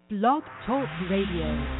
Blog Talk Radio.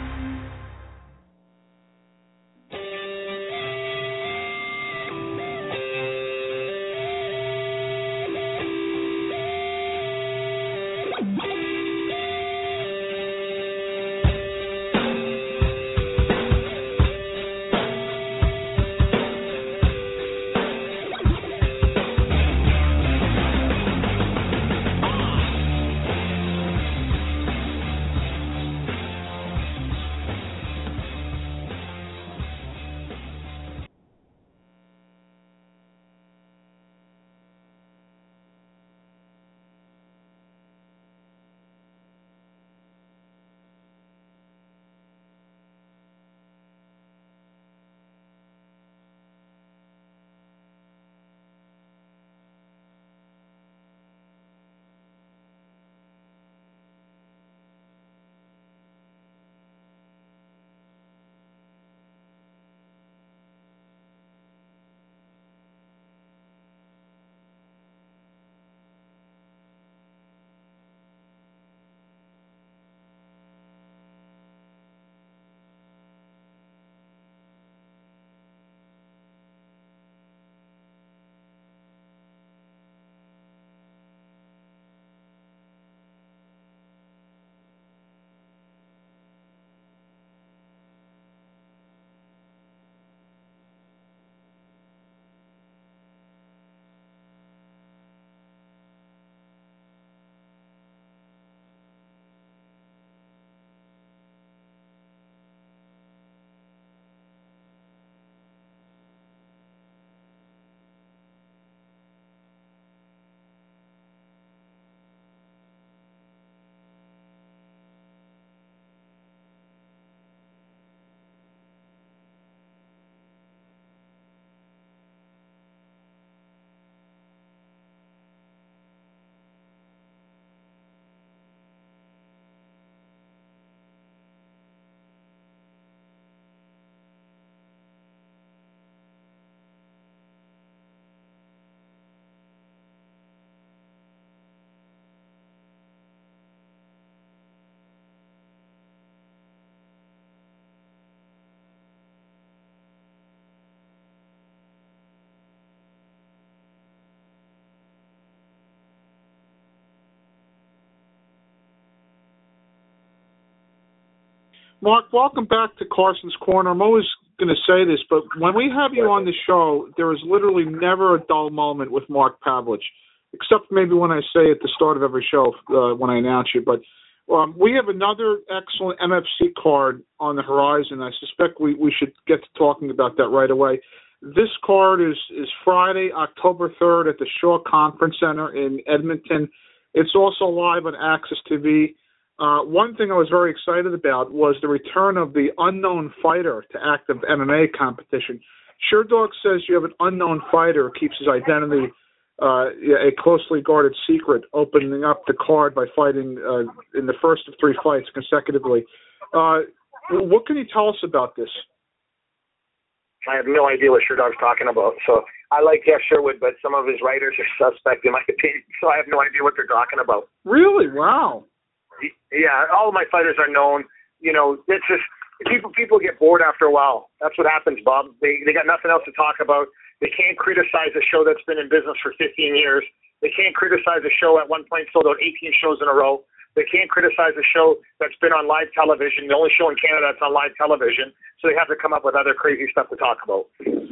Mark, welcome back to Carson's Corner. I'm always going to say this, but when we have you on the show, there is literally never a dull moment with Mark Pavlich, except maybe when I say at the start of every show when I announce you. But we have another excellent MFC card on the horizon. I suspect we should get to talking about that right away. This card is Friday, October 3rd at the Shaw Conference Center in Edmonton. It's also live on Access TV. One thing I was very excited about was the return of the unknown fighter to active MMA competition. SureDog says you have an unknown fighter who keeps his identity a closely guarded secret, opening up the card by fighting in the first of 3 fights consecutively. What can you tell us about this? I have no idea what SureDog's talking about. So I like Jeff Sherwood, but some of his writers are suspect in my opinion, so I have no idea what they're talking about. Really? Wow. Yeah, all of my fighters are known. You know, it's just people get bored after a while. That's what happens, Bob. They got nothing else to talk about. They can't criticize a show that's been in business for 15 years. They can't criticize a show at one point sold out 18 shows in a row. They can't criticize a show that's been on live television, the only show in Canada that's on live television. So they have to come up with other crazy stuff to talk about.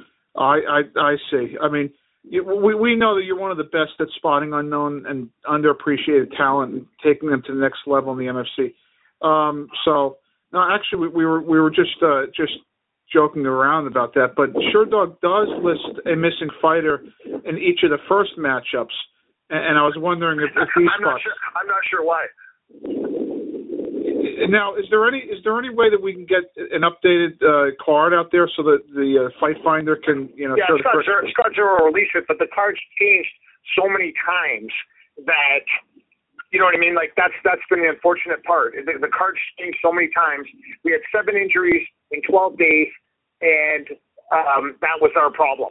I see. I mean, we know that you're one of the best at spotting unknown and underappreciated talent and taking them to the next level in the MFC. So, no, actually, we were just joking around about that. But SureDog does list a missing fighter in each of the first matchups, and I was wondering if these spots. I'm not sure why. Now, is there any way that we can get an updated card out there so that the Fight Finder can show the first? Scott Zero will release it, but the card's changed so many times that you know what I mean. Like that's been the unfortunate part. The card's changed so many times. We had 7 injuries in 12 days, and that was our problem.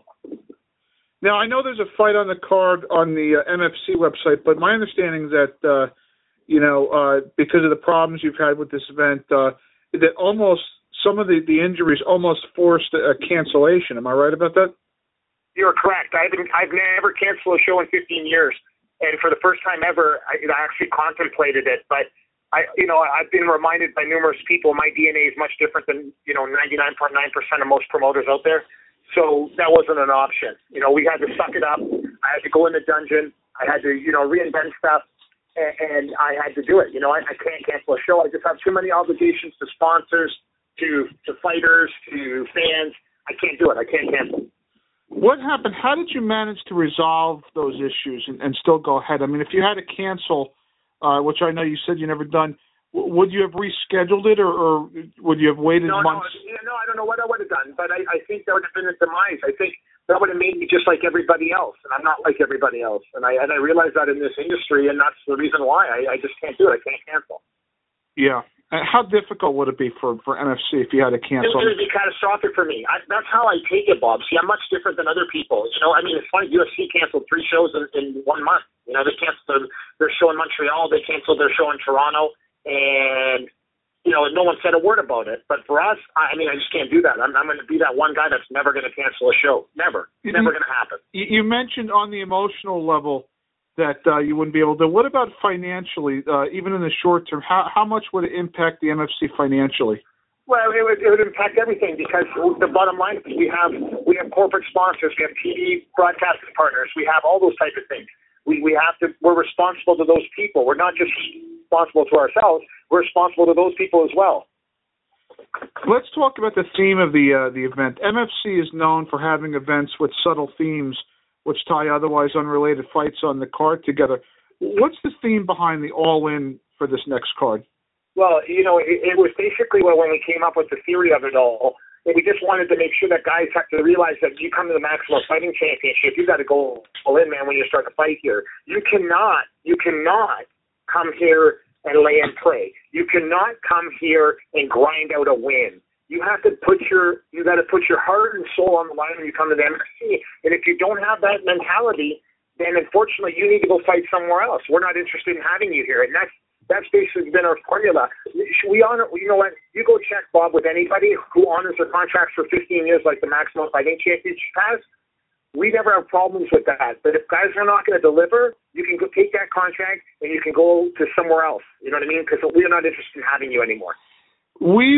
Now I know there's a fight on the card on the MFC website, but my understanding is that because of the problems you've had with this event, that almost some of the injuries almost forced a cancellation. Am I right about that? You're correct. I've never canceled a show in 15 years, and for the first time ever, I actually contemplated it. But I've been reminded by numerous people my DNA is much different than 99.9% of most promoters out there. So that wasn't an option. We had to suck it up. I had to go in the dungeon. I had to reinvent stuff, and I had to do it. I can't cancel a show. I just have too many obligations to sponsors, to fighters, to fans. I can't do it. I can't cancel. What happened? How did you manage to resolve those issues and still go ahead? I mean, if you had to cancel, which I know you said you never done, would you have rescheduled it or would you have waited months? No, I don't know what I would have done, but I think that would have been a demise. I think that would have made me just like everybody else, and I'm not like everybody else. And I realize that in this industry, and that's the reason why I just can't do it. I can't cancel. Yeah. How difficult would it be for MFC if you had to cancel? It would be catastrophic for me. That's how I take it, Bob. See, I'm much different than other people. It's funny. UFC canceled 3 shows in 1 month. They canceled their show in Montreal. They canceled their show in Toronto. And, no one said a word about it. But for us, I just can't do that. I'm going to be that one guy that's never going to cancel a show. Never. It's never going to happen. You mentioned on the emotional level that you wouldn't be able to. What about financially, even in the short term? How much would it impact the MFC financially? Well, it would impact everything because the bottom line is we have corporate sponsors, we have TV broadcasting partners, we have all those types of things. We're responsible to those people. We're not just responsible to ourselves. We're responsible to those people as well. Let's talk about the theme of the event. MFC is known for having events with subtle themes which tie otherwise unrelated fights on the card together. What's the theme behind the all-in for this next card? Well, it was basically when we came up with the theory of it all, we just wanted to make sure that guys have to realize that you come to the Maximum Fighting Championship, you got to go all in, man, when you start to fight here. You cannot come here and lay and play. You cannot come here and grind out a win. You have to put your heart and soul on the line when you come to the MFC. And if you don't have that mentality, then unfortunately you need to go fight somewhere else. We're not interested in having you here. And that's basically been our formula. We honor, you know what, you go check, Bob, with anybody who honors their contracts for 15 years like the Maximum Fighting Championship has. We never have problems with that. But if guys are not going to deliver, you can go take that contract and you can go to somewhere else. You know what I mean? Because we are not interested in having you anymore. We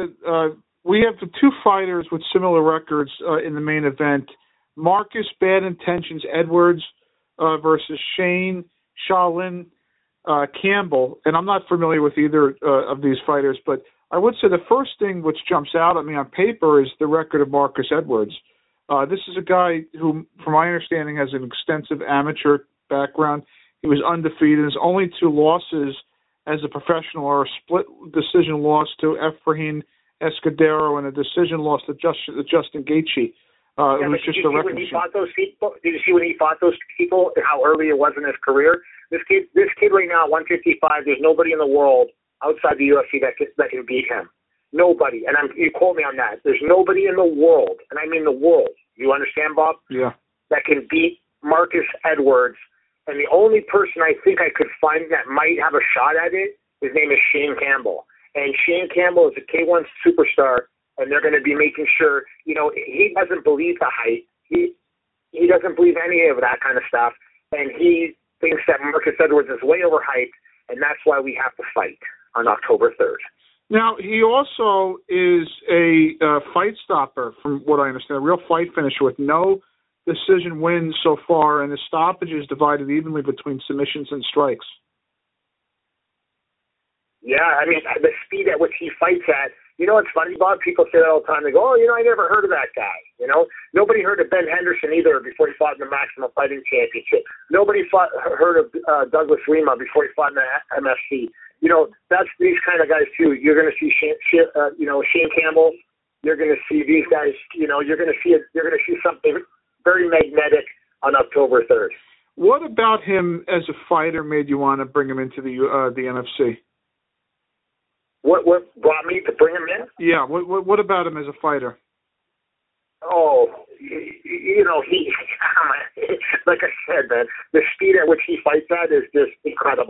have the 2 fighters with similar records in the main event. Marcus Bad Intentions Edwards versus Shane Shaolin Campbell. And I'm not familiar with either of these fighters, but I would say the first thing which jumps out at me on paper is the record of Marcus Edwards. This is a guy who, from my understanding, has an extensive amateur background. He was undefeated. His only 2 losses as a professional are a split decision loss to Efrain Escudero and a decision loss to Justin Gaethje. It was just a record. Did you see when he fought those people? How early it was in his career. This kid right now, 155. There's nobody in the world outside the UFC that can beat him. Nobody. And you quote me on that. There's nobody in the world, and I mean the world. You understand, Bob? Yeah. That can beat Marcus Edwards. And the only person I think I could find that might have a shot at it, his name is Shane Campbell. And Shane Campbell is a K1 superstar, and they're going to be making sure, he doesn't believe the hype. He doesn't believe any of that kind of stuff. And he thinks that Marcus Edwards is way overhyped, and that's why we have to fight on October 3rd. Now, he also is a fight stopper, from what I understand, a real fight finisher with no decision wins so far, and the stoppage is divided evenly between submissions and strikes. Yeah, the speed at which he fights at, it's funny, Bob, people say that all the time. They go, I never heard of that guy. Nobody heard of Ben Henderson either before he fought in the Maximum Fighting Championship. Nobody heard of Douglas Lima before he fought in the MFC. That's these kind of guys too. You're going to see Shane Campbell. You're going to see these guys. You're going to see something very magnetic on October 3rd. What about him as a fighter made you want to bring him into the NFC? What brought me to bring him in? Yeah. What about him as a fighter? Oh, he like I said, man, the speed at which he fights at is just incredible.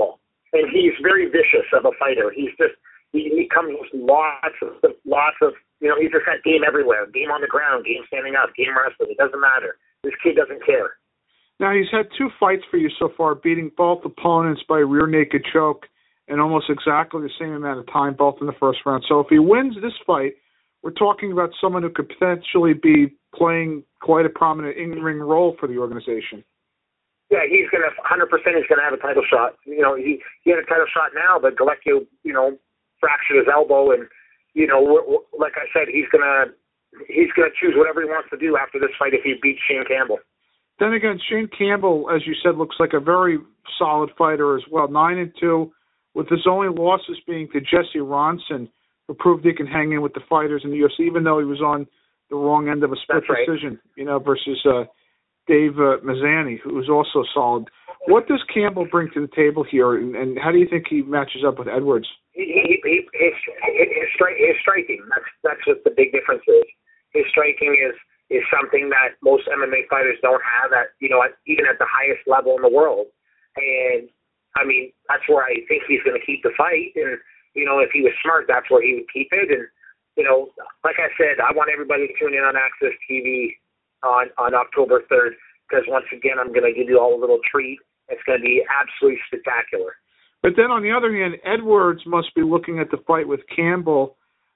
and he's very vicious of a fighter. He comes with lots of, he's just got game everywhere, game on the ground, game standing up, game wrestling. It doesn't matter. This kid doesn't care. Now, he's had 2 fights for you so far, beating both opponents by rear naked choke in almost exactly the same amount of time, both in the first round. So if he wins this fight, we're talking about someone who could potentially be playing quite a prominent in-ring role for the organization. Yeah, he's going to 100%. He's going to have a title shot. He had a title shot now, but Galecki, fractured his elbow, and like I said, he's going to choose whatever he wants to do after this fight if he beats Shane Campbell. Then again, Shane Campbell, as you said, looks like a very solid fighter as well. 9-2, with his only losses being to Jesse Ronson, who proved he can hang in with the fighters in the UFC, even though he was on the wrong end of a split decision, versus Dave Mazzani, who was also solid. What does Campbell bring to the table here, and how do you think he matches up with Edwards? His striking, that's what the big difference is. His striking is something that most MMA fighters don't have even at the highest level in the world. And, that's where I think he's going to keep the fight. And, if he was smart, that's where he would keep it. And, like I said, I want everybody to tune in on Access TV on October 3rd, because once again, I'm going to give you all a little treat. It's going to be absolutely spectacular. But then on the other hand, Edwards must be looking at the fight with Campbell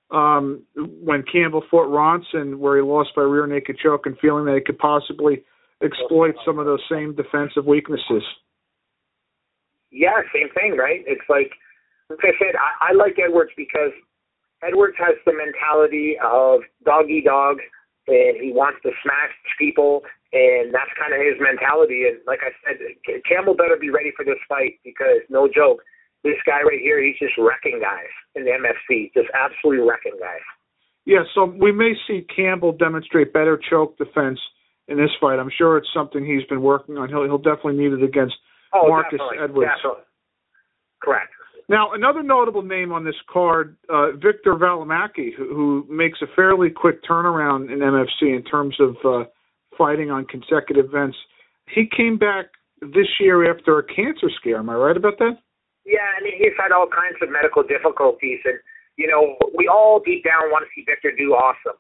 when Campbell fought Ronson, where he lost by rear naked choke, and feeling that he could possibly exploit some of those same defensive weaknesses. Yeah, same thing, right? It's like I said, I like Edwards because Edwards has the mentality of dog-eat-dog, and he wants to smash people, and that's kind of his mentality. And like I said, Campbell better be ready for this fight because, no joke, this guy right here, he's just wrecking guys in the MFC, just absolutely wrecking guys. Yeah, so we may see Campbell demonstrate better choke defense in this fight. I'm sure it's something he's been working on. He'll definitely need it against Marcus Edwards. Definitely. Correct. Now, another notable name on this card, Victor Valimaki, who makes a fairly quick turnaround in MFC in terms of fighting on consecutive events. He came back this year after a cancer scare. Am I right about that? Yeah, he's had all kinds of medical difficulties, and, we all deep down want to see Victor do awesome.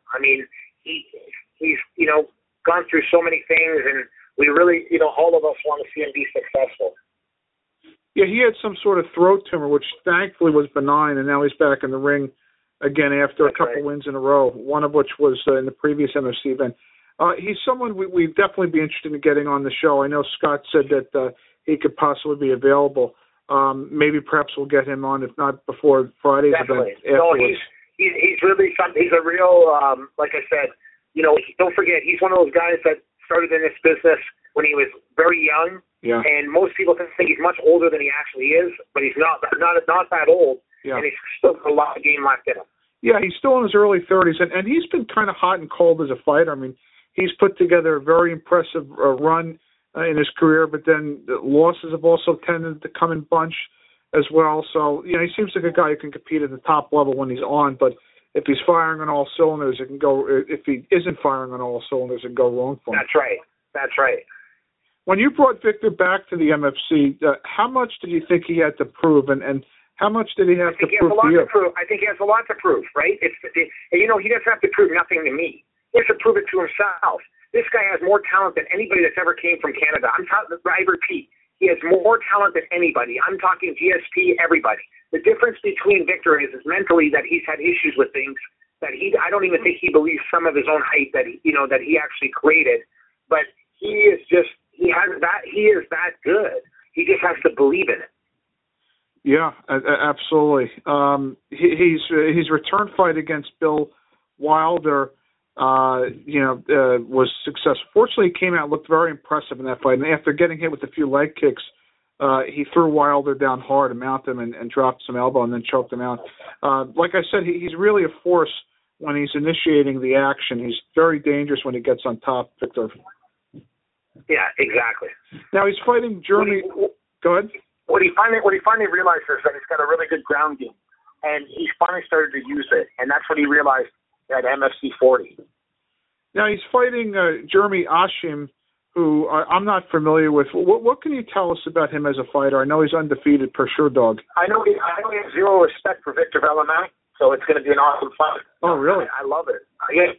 He's gone through so many things, and we really, all of us want to see him be successful. Yeah, he had some sort of throat tumor, which thankfully was benign, and now he's back in the ring again after a couple wins in a row, one of which was in the previous MFC event. He's someone we'd definitely be interested in getting on the show. I know Scott said that he could possibly be available. Maybe perhaps we'll get him on, if not before Friday's event. No, he's really something. He's a real, like I said, don't forget, he's one of those guys that started in this business when he was very young. Yeah. And most people think he's much older than he actually is, but he's not that old. Yeah. And he's still got a lot of game left in him. Yeah, he's still in his early 30s, and he's been kind of hot and cold as a fighter. He's put together a very impressive run in his career, but then the losses have also tended to come in bunch as well. So, he seems like a guy who can compete at the top level when he's on, but if he's firing on all cylinders, it can go. If he isn't firing on all cylinders, it can go wrong for him. That's right. When you brought Victor back to the MFC, how much did you think he had to prove, and how much did he have to prove to you? I think he has a lot to prove, right? He doesn't have to prove nothing to me. He has to prove it to himself. This guy has more talent than anybody that's ever came from Canada. I repeat, he has more talent than anybody. I'm talking GSP, everybody. The difference between Victor is mentally that he's had issues with things that I don't even think he believes some of his own hype that he actually created. But he is that good. He just has to believe in it. Yeah, absolutely. His return fight against Bill Wilder, was successful. Fortunately, he came out and looked very impressive in that fight. And after getting hit with a few leg kicks, he threw Wilder down hard and mounted him and dropped some elbow and then choked him out. Like I said, he's really a force when he's initiating the action. He's very dangerous when he gets on top, Victor. Yeah, exactly. Now he's fighting Jeremy. Go ahead. What he finally realized is that he's got a really good ground game, and he finally started to use it, and that's what he realized at MFC 40. Now he's fighting Jeremy Ashim, who I'm not familiar with. What can you tell us about him as a fighter? I know he's undefeated per Sure Dog. I know he has zero respect for Victor Valimaki, so it's going to be an awesome fight. Oh, really? I love it. Yeah.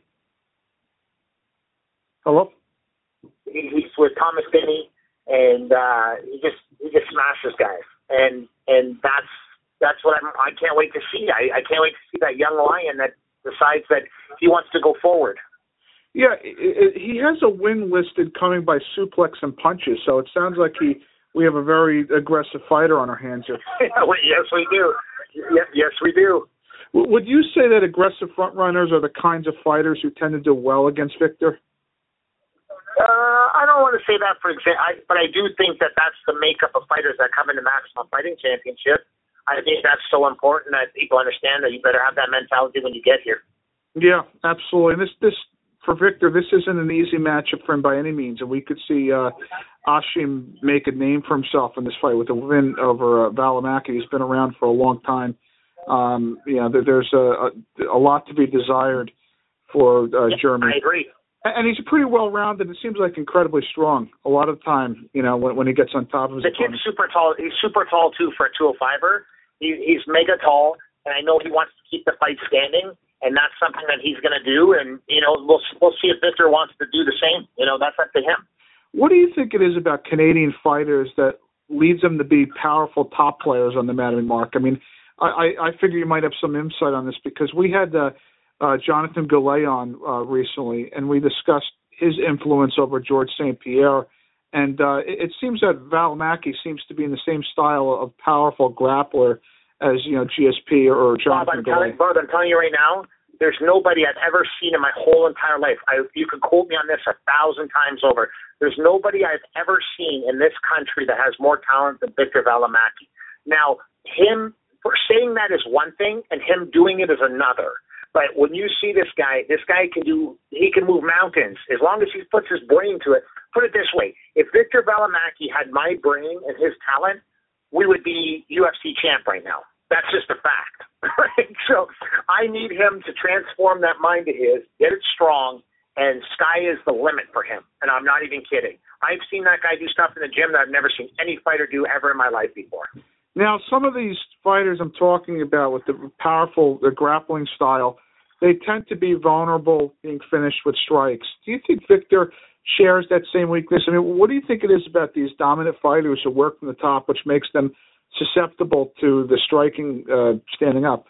Hello? He's with Thomas Finney, and he just smashes guys, and that's what I can't wait to see. I can't wait to see that young lion that decides that he wants to go forward. Yeah, he has a win listed coming by suplex and punches, so it sounds like we have a very aggressive fighter on our hands here. Yes, we do. Yes, we do. Would you say that aggressive front runners are the kinds of fighters who tend to do well against Victor? I don't want to say that for example, but I do think that that's the makeup of fighters that come into Maximum Fighting Championship. I think that's so important that people understand that you better have that mentality when you get here. Yeah, absolutely. And this for Victor, this isn't an easy matchup for him by any means, and we could see Ashim make a name for himself in this fight with a win over Valimaki. He's been around for a long time. There's a lot to be desired for Germany. I agree. And he's pretty well-rounded. It seems like incredibly strong a lot of the time, when he gets on top of his opponent. The kid's super tall. He's super tall, too, for a 205er. He's mega tall, and I know he wants to keep the fight standing, and that's something that he's going to do. And, we'll see if Victor wants to do the same. That's up to him. What do you think it is about Canadian fighters that leads them to be powerful top players on the mat, Mark? I mean, I figure you might have some insight on this because we had Jonathan Goulet on recently, and we discussed his influence over George St. Pierre. And it seems that Valimaki seems to be in the same style of powerful grappler as GSP or Jonathan Goulet. Bob, I'm telling you right now, there's nobody I've ever seen in my whole entire life. You can quote me on this 1,000 times over. There's nobody I've ever seen in this country that has more talent than Victor Valimaki. Now, him saying that is one thing, and him doing it is another. But when you see this guy can move mountains as long as he puts his brain to it. Put it this way, if Victor Valimaki had my brain and his talent, we would be UFC champ right now. That's just a fact. Right? So I need him to transform that mind of his, get it strong, and sky is the limit for him. And I'm not even kidding. I've seen that guy do stuff in the gym that I've never seen any fighter do ever in my life before. Now, some of these fighters I'm talking about with the grappling style, they tend to be vulnerable being finished with strikes. Do you think Victor shares that same weakness? I mean, what do you think it is about these dominant fighters who work from the top which makes them susceptible to the striking standing up?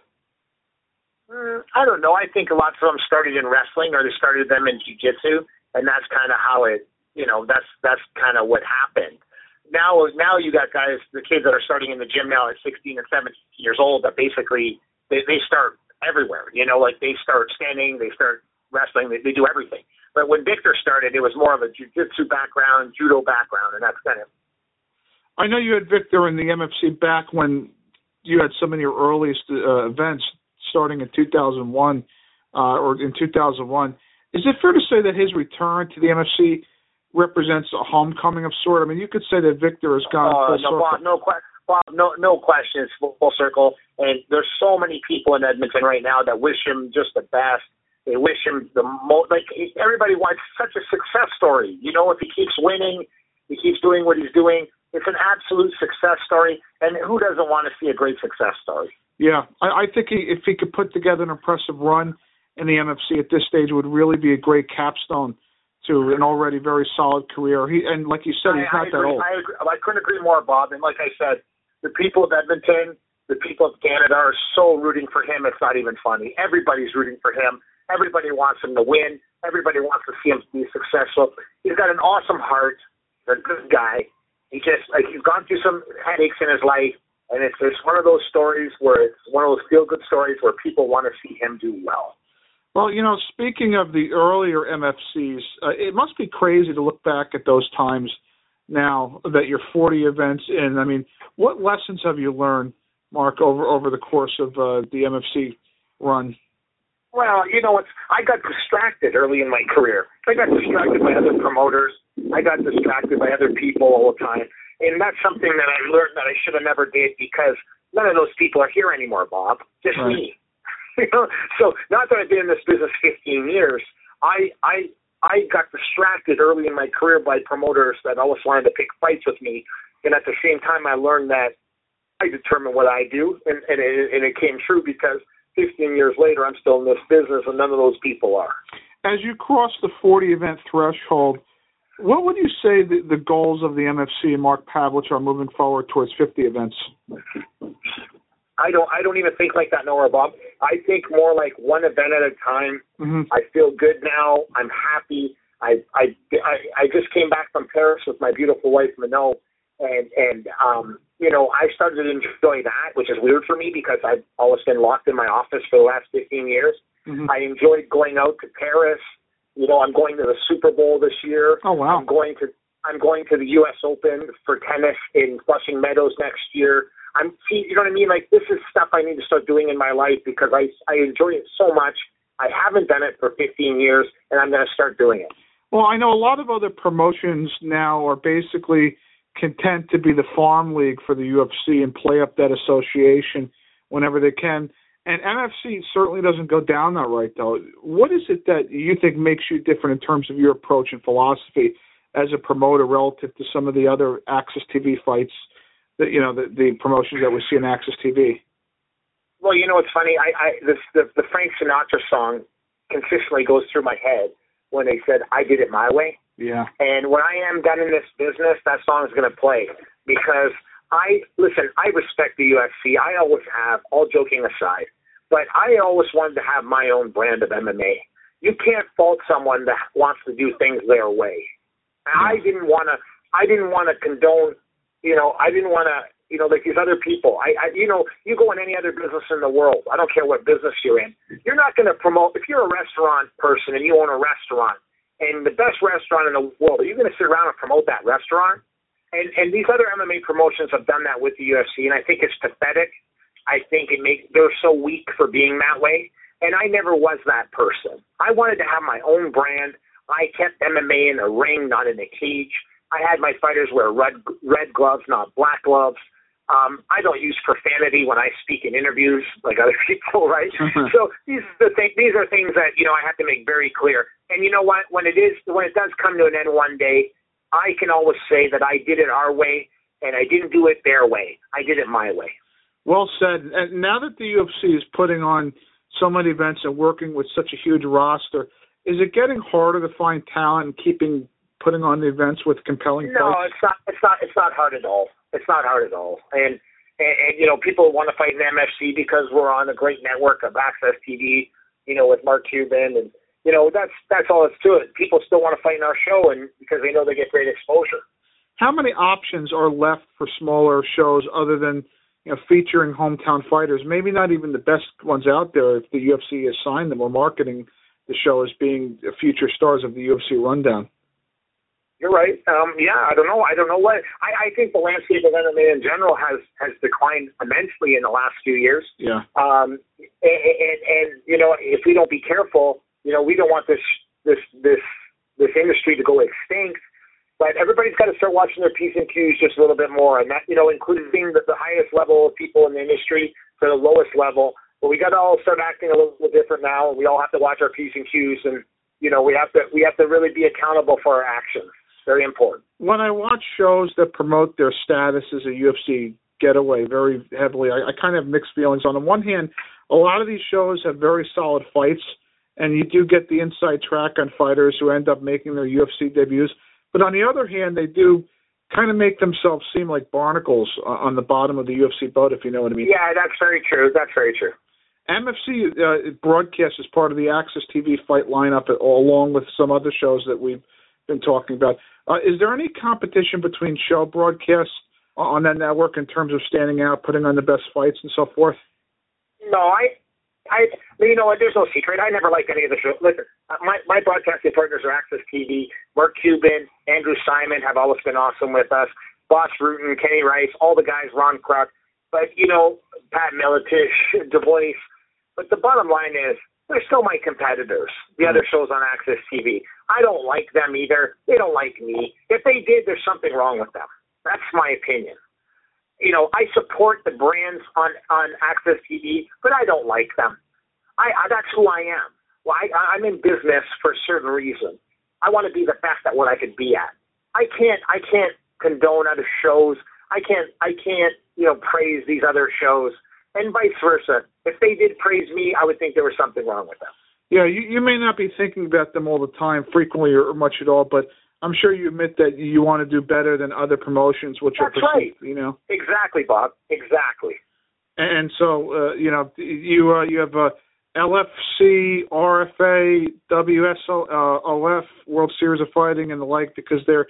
I don't know. I think a lot of them started in wrestling or they started them in jiu-jitsu, and that's kind of how it, that's kind of what happened. Now you got guys, the kids that are starting in the gym now at 16 and 17 years old that basically they start everywhere, like they start standing, they start wrestling, they do everything. But when Victor started, it was more of a jiu-jitsu background, judo background, and that's kind of. I know you had Victor in the MFC back when you had some of your earliest events starting in 2001 or in 2001. Is it fair to say that his return to the MFC represents a homecoming of sort? I mean, you could say that Victor has gone full circle. Bob, no question. It's full circle. And there's so many people in Edmonton right now that wish him just the best. They wish him the most. Like, everybody wants such a success story. If he keeps winning, he keeps doing what he's doing. It's an absolute success story. And who doesn't want to see a great success story? Yeah. I think if he could put together an impressive run in the MFC at this stage, it would really be a great capstone to an already very solid career. And like you said, he's not that old. I agree. I couldn't agree more, Bob. And like I said, the people of Edmonton, the people of Canada are so rooting for him, it's not even funny. Everybody's rooting for him. Everybody wants him to win. Everybody wants to see him be successful. He's got an awesome heart. He's a good guy. He's gone through some headaches in his life, and it's one of those stories where it's one of those feel-good stories where people want to see him do well. Well, speaking of the earlier MFCs, it must be crazy to look back at those times now that you're 40 events in. I mean, what lessons have you learned, Mark, over the course of the MFC run? Well, I got distracted early in my career. I got distracted by other promoters. I got distracted by other people all the time. And that's something that I learned that I should have never did because none of those people are here anymore, Bob. Just me. So not that I've been in this business 15 years, I I got distracted early in my career by promoters that always wanted to pick fights with me, and at the same time, I learned that I determine what I do, and it came true because 15 years later, I'm still in this business, and none of those people are. As you cross the 40-event threshold, what would you say the goals of the MFC and Mark Pavelich are moving forward towards 50 events? I don't even think like that, Noah, Bob. I think more like one event at a time. Mm-hmm. I feel good now. I'm happy. I just came back from Paris with my beautiful wife, Minot, and you know, I started to enjoy that, which is weird for me because I've always been locked in my office for the last 15 years. Mm-hmm. I enjoyed going out to Paris. You know, I'm going to the Super Bowl this year. Oh, wow. I'm going to the U.S. Open for tennis in Flushing Meadows next year. You know what I mean? Like, this is stuff I need to start doing in my life because I enjoy it so much. I haven't done it for 15 years, and I'm going to start doing it. Well, I know a lot of other promotions now are basically content to be the farm league for the UFC and play up that association whenever they can. And MFC certainly doesn't go down that right, though. What is it that you think makes you different in terms of your approach and philosophy as a promoter relative to some of the other Access TV fights, that, you know, the promotions that we see in Access TV? Well, you know, it's funny. The Frank Sinatra song consistently goes through my head when they said, "I did it my way." Yeah. And when I am done in this business, that song is going to play because I respect the UFC. I always have, all joking aside, but I always wanted to have my own brand of MMA. You can't fault someone that wants to do things their way. And I didn't want to condone, you know, like these other people. You know, you go in any other business in the world. I don't care what business you're in. You're not going to promote, if you're a restaurant person and you own a restaurant and the best restaurant in the world, are you going to sit around and promote that restaurant? And these other MMA promotions have done that with the UFC, and I think it's pathetic. I think they're so weak for being that way, and I never was that person. I wanted to have my own brand. I kept MMA in a ring, not in a cage. I had my fighters wear red gloves, not black gloves. I don't use profanity when I speak in interviews like other people, right? So these are things that, you know, I have to make very clear. And you know what? When it does come to an end one day, I can always say that I did it our way, and I didn't do it their way. I did it my way. Well said. And now that the UFC is putting on so many events and working with such a huge roster, is it getting harder to find talent and putting on the events with compelling fights? No, it's not hard at all. It's not hard at all. And you know, people want to fight in MFC because we're on a great network of Access TV, you know, with Mark Cuban, and you know, that's all it's to it. People still want to fight in our show, and because they know they get great exposure. How many options are left for smaller shows other than, you know, featuring hometown fighters? Maybe not even the best ones out there if the UFC has signed them or marketing the show as being future stars of the UFC rundown. You're right. I don't know. What I think the landscape of MMA in general has declined immensely in the last few years. Yeah. And you know, if we don't be careful, you know, we don't want this industry to go extinct. But everybody's got to start watching their P's and Q's just a little bit more, and that, you know, including the highest level of people in the industry to the lowest level. But we got to all start acting a little bit different now, and we all have to watch our P's and Q's, and you know, we have to really be accountable for our actions. Very important. When I watch shows that promote their status as a UFC getaway very heavily, I kind of have mixed feelings. On the one hand, a lot of these shows have very solid fights, and you do get the inside track on fighters who end up making their UFC debuts. But on the other hand, they do kind of make themselves seem like barnacles on the bottom of the UFC boat, if you know what I mean. Yeah, that's very true. MFC broadcast as part of the Access TV fight lineup, along with some other shows that we've been talking about. Is there any competition between show broadcasts on that network in terms of standing out, putting on the best fights, and so forth? No, you know what, there's no secret. I never liked any of the shows. Listen, my broadcasting partners are Access TV. Mark Cuban, Andrew Simon have always been awesome with us. Boss Rutan, Kenny Rice, all the guys, Ron Kruk. But, you know, Pat Miletich, Du Bois. But the bottom line is, they're still my competitors, the other shows on Access TV. I don't like them either. They don't like me. If they did, there's something wrong with them. That's my opinion. You know, I support the brands on Access TV, but I don't like them. That's who I am. Well, I'm in business for a certain reason. I want to be the best at what I could be at. I can't condone other shows. I can't praise these other shows, and vice versa. If they did praise me, I would think there was something wrong with them. Yeah, you may not be thinking about them all the time, frequently or much at all, but I'm sure you admit that you want to do better than other promotions, which That's are right. Exactly, Bob. Exactly. And so, you have LFC, RFA, WSOF, World Series of Fighting, and the like, because they're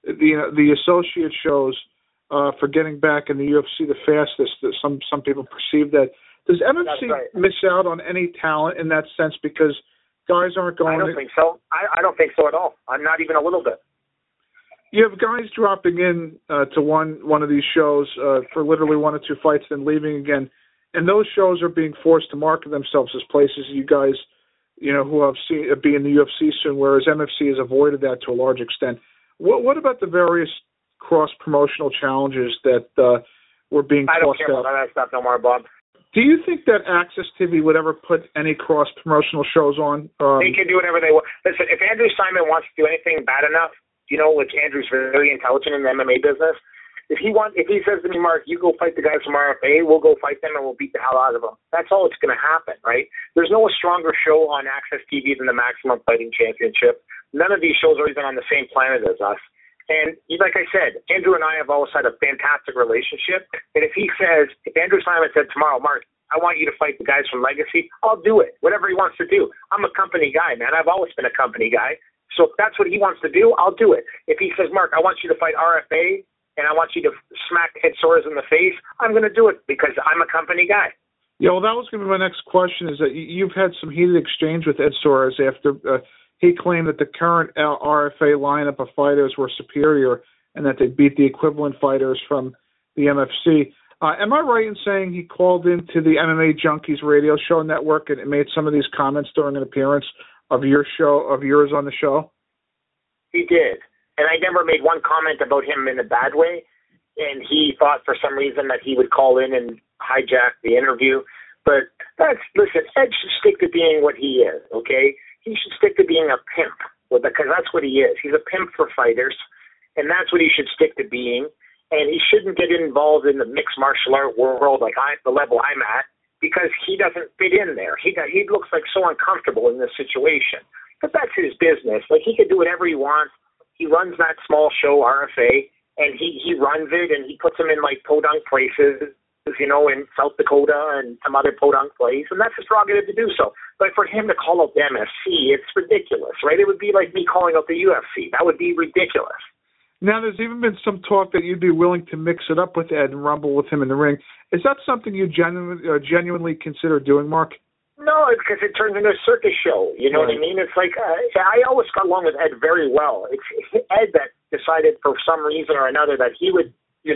the associate shows for getting back in the UFC the fastest. Some people perceive that. Does MFC miss out on any talent in that sense because guys aren't going? I don't think so. I don't think so at all. I'm not even a little bit. You have guys dropping in to one of these shows for literally 1 or 2 fights, then leaving again, and those shows are being forced to market themselves as places you guys, who have be in the UFC soon, whereas MFC has avoided that to a large extent. What about the various cross-promotional challenges that were being tossed out? I don't care about that stuff no more, Bob. Do you think that Access TV would ever put any cross-promotional shows on? They can do whatever they want. Listen, if Andrew Simon wants to do anything bad enough, which Andrew's very intelligent in the MMA business, if he says to me, Mark, you go fight the guys from RFA, we'll go fight them and we'll beat the hell out of them. That's all that's going to happen, right? There's no stronger show on Access TV than the Maximum Fighting Championship. None of these shows are even on the same planet as us. And like I said, Andrew and I have always had a fantastic relationship. And if Andrew Simon said tomorrow, Mark, I want you to fight the guys from Legacy, I'll do it. Whatever he wants to do. I'm a company guy, man. I've always been a company guy. So if that's what he wants to do, I'll do it. If he says, Mark, I want you to fight RFA and I want you to smack Ed Soares in the face, I'm going to do it because I'm a company guy. Yeah, well, that was going to be my next question, is that you've had some heated exchange with Ed Soares after he claimed that the current RFA lineup of fighters were superior and that they beat the equivalent fighters from the MFC. Am I right in saying he called into the MMA Junkies radio show network and made some of these comments during an appearance of yours on the show? He did. And I never made one comment about him in a bad way. And he thought for some reason that he would call in and hijack the interview. But listen, Ed should stick to being what he is, okay? He should stick to being a pimp, because that's what he is. He's a pimp for fighters, and that's what he should stick to being. And he shouldn't get involved in the mixed martial art world the level I'm at, because he doesn't fit in there. He looks like so uncomfortable in this situation. But that's his business. Like, he can do whatever he wants. He runs that small show, RFA, and he runs it, and he puts them in, like, podunk places, in South Dakota and some other podunk place, and that's his prerogative to do so. But for him to call out the MFC, it's ridiculous, right? It would be like me calling out the UFC. That would be ridiculous. Now, there's even been some talk that you'd be willing to mix it up with Ed and rumble with him in the ring. Is that something you genuinely consider doing, Mark? No, it's because it turns into a circus show. You know what I mean? It's like I always got along with Ed very well. It's Ed that decided for some reason or another that he would,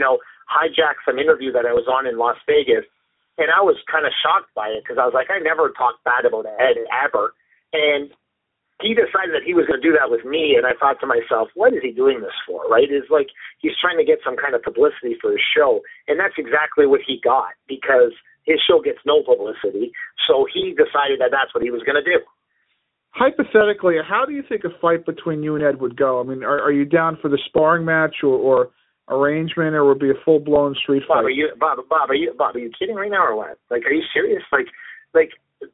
hijack some interview that I was on in Las Vegas, and I was kind of shocked by it because I was like, I never talked bad about Ed ever, and he decided that he was going to do that with me, and I thought to myself, what is he doing this for, right? It's like he's trying to get some kind of publicity for his show, and that's exactly what he got, because his show gets no publicity, so he decided that that's what he was going to do. Hypothetically, how do you think a fight between you and Ed would go? I mean, are you down for the sparring match or arrangement, or would it be a full-blown street fight? Bob, are you kidding right now or what? Like, are you serious? Like, like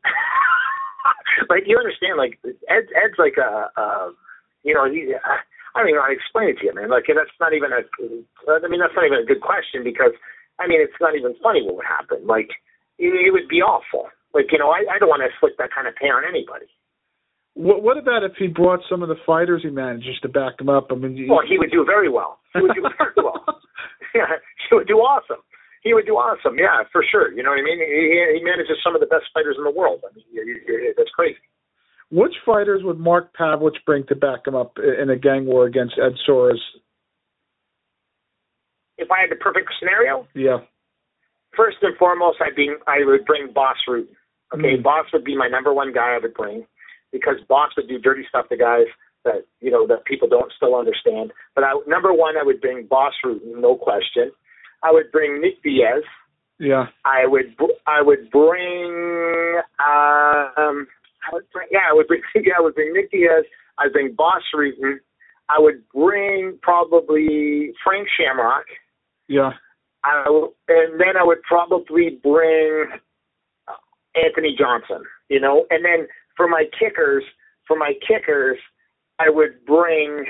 you understand? Like, Ed's like I don't even know how to explain it to you, man. Like, that's not even a good question because, it's not even funny what would happen. Like, it would be awful. Like, I don't want to inflict that kind of pain on anybody. What about if he brought some of the fighters he manages to back him up? He would do very well. He would do very well. Yeah, he would do awesome. He would do awesome. Yeah, for sure. You know what I mean? He manages some of the best fighters in the world. That's crazy. Which fighters would Mark Pavelich bring to back him up in a gang war against Ed Soares? If I had the perfect scenario? Yeah. First and foremost, I would bring Boss Root. Okay, Boss would be my number one guy I would bring, because Boss would do dirty stuff to guys that that people don't still understand. But number one, I would bring Boss Root, no question. I would bring Nick Diaz. Yeah. I would bring Nick Diaz. I'd bring Boss Rutan. I would bring probably Frank Shamrock. Yeah. And then I would probably bring Anthony Johnson, you know. And then for my kickers, I would bring,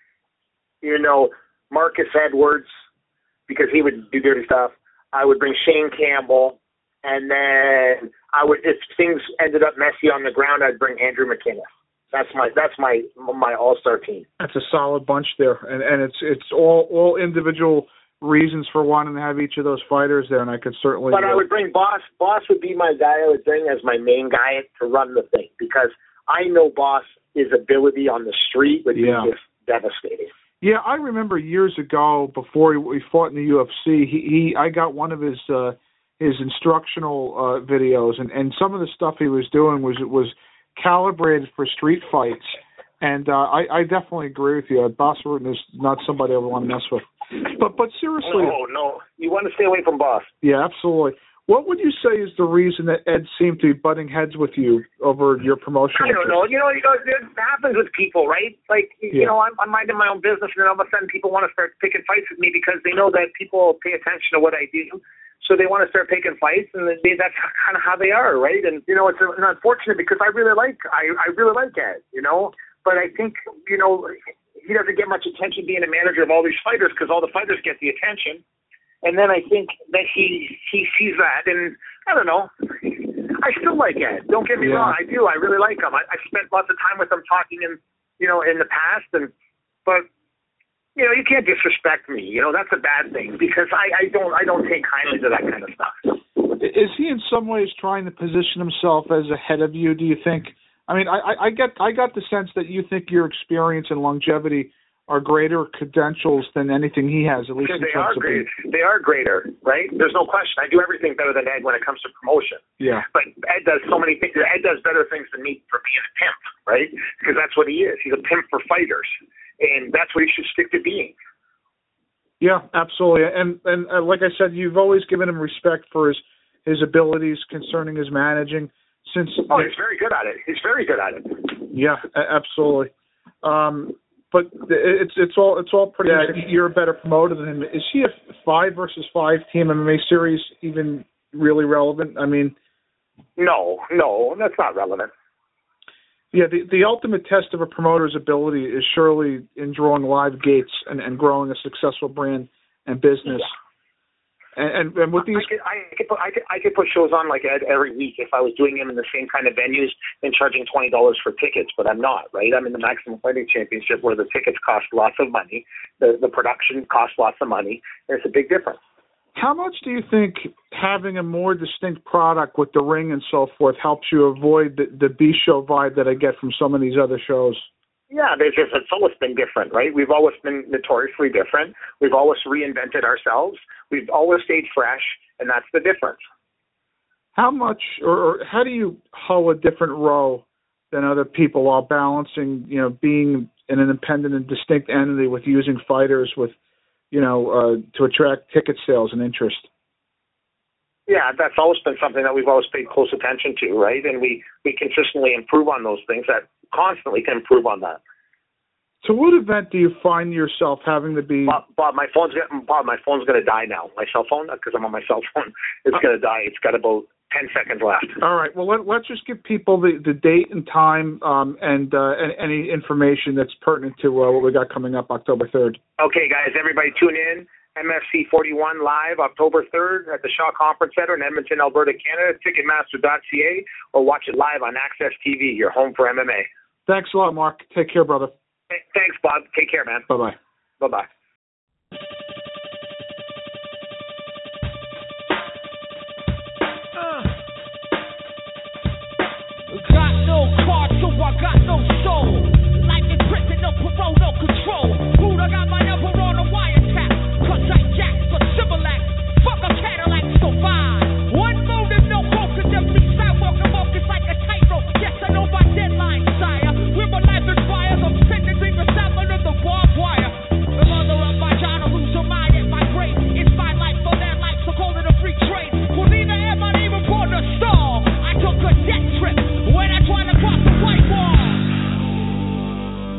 you know, Marcus Edwards, because he would do dirty stuff. I would bring Shane Campbell. And then I would, if things ended up messy on the ground, I'd bring Andrew McInnes. That's my all-star team. That's a solid bunch there, and it's all individual reasons for wanting to have each of those fighters there, and I could certainly. But I would bring Boss. Boss would be my guy. I would bring as my main guy to run the thing, because I know Boss, his ability on the street would be just devastating. Yeah, I remember years ago before he fought in the UFC, I got one of his instructional videos, and some of the stuff he was doing was calibrated for street fights, and I definitely agree with you. Boss Rutan is not somebody I would want to mess with. But seriously, no, you want to stay away from Boss. Yeah, absolutely. What would you say is the reason that Ed seemed to be butting heads with you over your promotion? I don't know. You know, it happens with people, right? Like, you know, I'm minding my own business, and then all of a sudden people want to start picking fights with me because they know that people pay attention to what I do. So they want to start picking fights, and that's kind of how they are, right? And, you know, it's unfortunate because I really like Ed, you know. But I think, you know, he doesn't get much attention being a manager of all these fighters because all the fighters get the attention. And then I think that he sees that, and I don't know. I still like Ed. Don't get me wrong. I do. I really like him. I spent lots of time with him talking in the past, but you know, you can't disrespect me. You know, that's a bad thing because I don't take kindly to that kind of stuff. Is he in some ways trying to position himself as ahead of you, do you think? I mean, I got the sense that you think your experience and longevity are greater credentials than anything he has, at least in terms of They are greater, right? There's no question. I do everything better than Ed when it comes to promotion. Yeah. But Ed does so many things. Ed does better things than me for being a pimp, right? Because that's what he is. He's a pimp for fighters. And that's what he should stick to being. Yeah, absolutely. And like I said, you've always given him respect for his abilities concerning his managing. He's very good at it. Yeah, absolutely. But it's all pretty. You're a better promoter than him. Is he a 5 versus 5 team MMA series even really relevant? I mean, no, that's not relevant. Yeah, the ultimate test of a promoter's ability is surely in drawing live gates and growing a successful brand and business. Yeah. And with these, I could put shows on like Ed every week if I was doing them in the same kind of venues and charging $20 for tickets, but I'm not, right? I'm in the Maximum Fighting Championship where the tickets cost lots of money, the production costs lots of money. There's a big difference. How much do you think having a more distinct product with the ring and so forth helps you avoid the B-show vibe that I get from some of these other shows? Yeah, it's always been different, right? We've always been notoriously different. We've always reinvented ourselves. We've always stayed fresh, and that's the difference. How much, or how do you hoe a different row than other people while balancing, you know, being an independent and distinct entity with using fighters with, you know, to attract ticket sales and interest? Yeah, that's always been something that we've always paid close attention to, right? And we consistently improve on those things, that constantly can improve on that. So what event do you find yourself having to be... Bob, my phone's going to die now. My cell phone, because I'm on my cell phone, it's going to die. It's got about 10 seconds left. All right. Well, let's just give people the date and time and any information that's pertinent to what we got coming up October 3rd. Okay, guys, everybody tune in. MFC 41 live October 3rd at the Shaw Conference Center in Edmonton, Alberta, Canada, Ticketmaster.ca, or watch it live on Access TV, your home for MMA. Thanks a lot, Mark. Take care, brother. Thanks, Bob. Take care, man. Bye-bye. Bye-bye. Got no car, so I got no soul. Life in prison, no parole, no control. Who'd I got my number on a wiretap? Cause I jack for civil acts. Fuck a Cadillac, so fine. One motive, no focus. Every sidewalk I'm focused like a tightrope. Yes, I know my deadline, sire. Where my life is fire, I'm sending things the sound of the barbed wire. The mother of my genre, who's a mind at my grave. It's my life for that life, so call it a free trade. Well, neither am I even born to stall. I took a death trip when I tried to cross the white wall.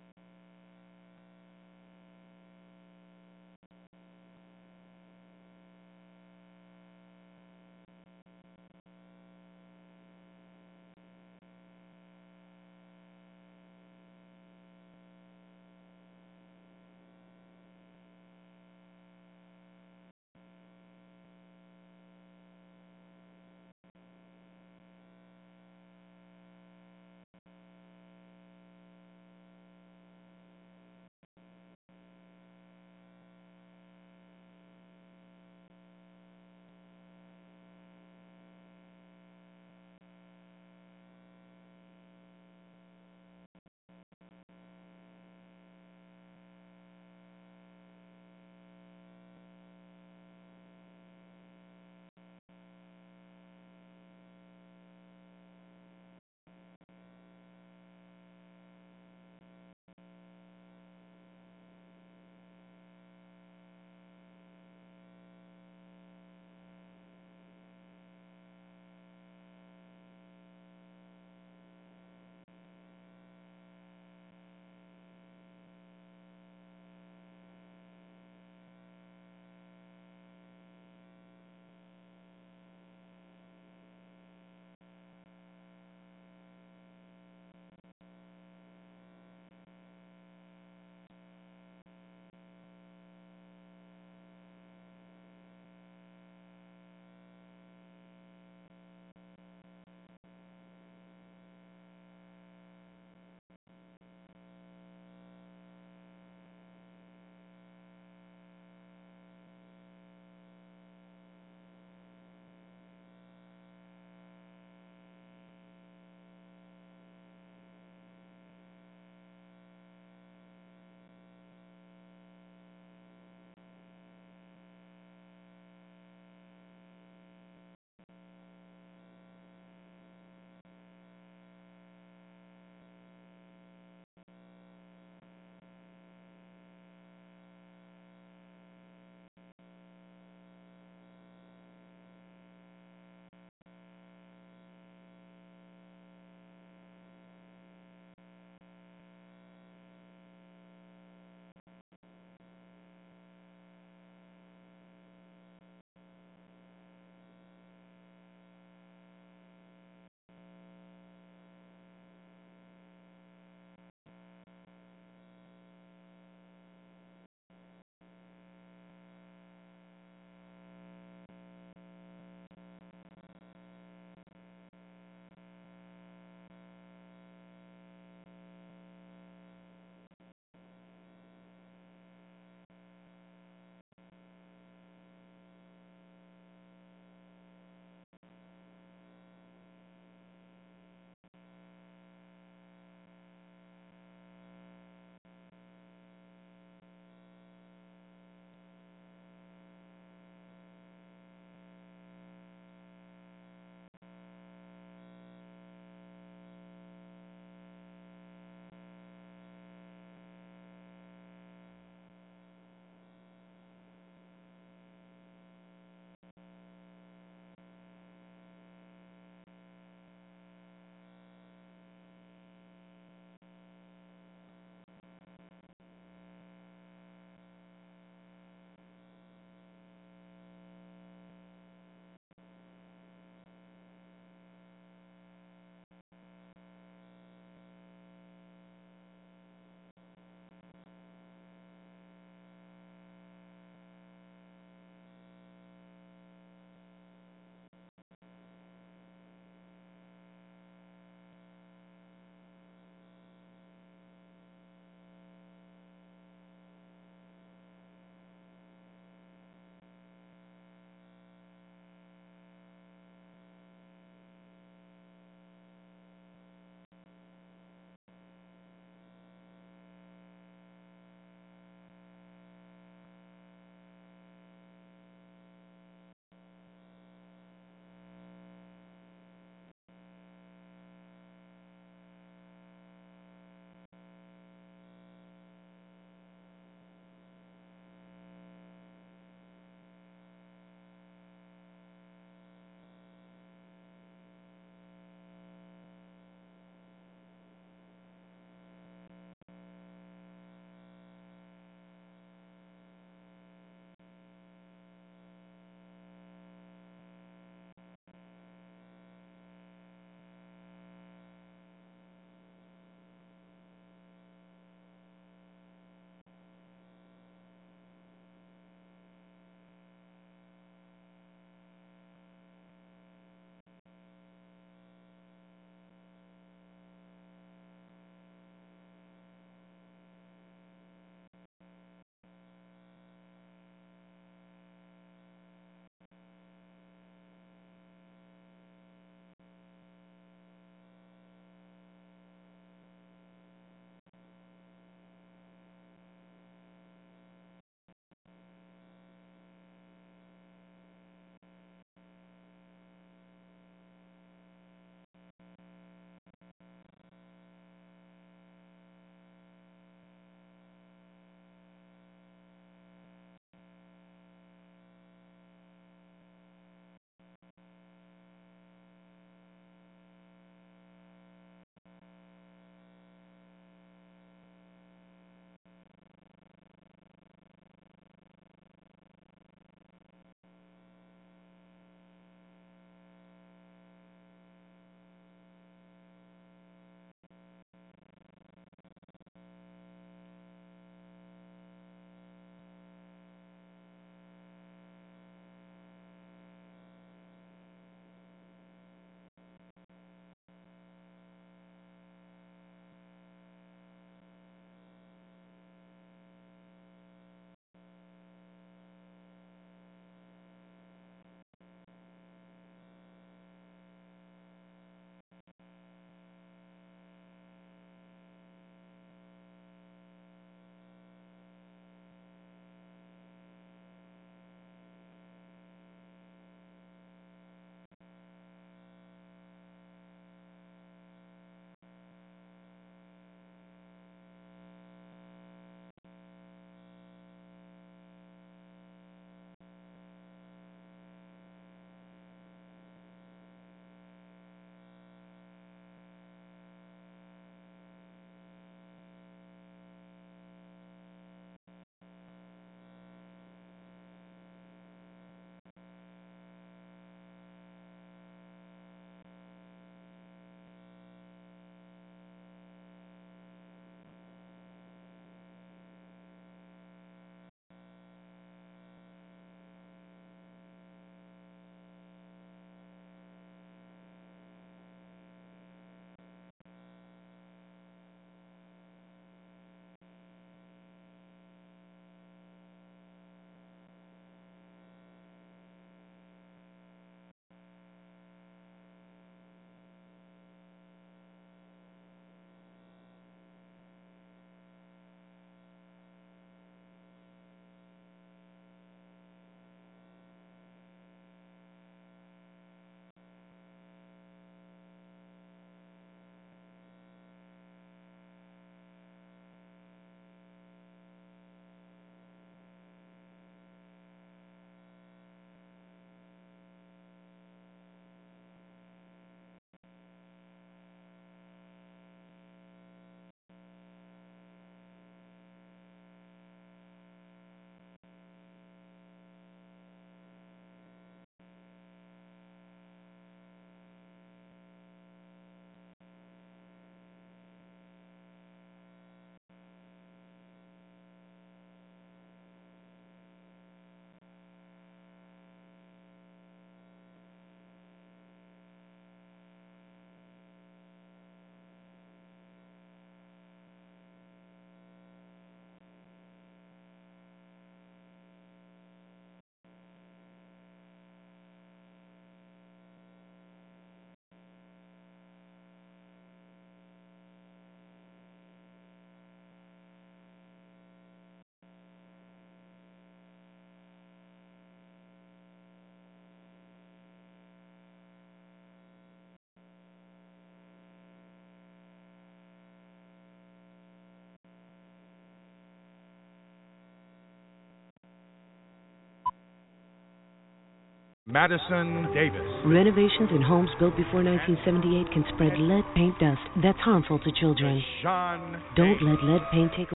Madison Davis. Renovations in homes built before 1978 can spread lead paint dust that's harmful to children. Sean Don't let lead paint take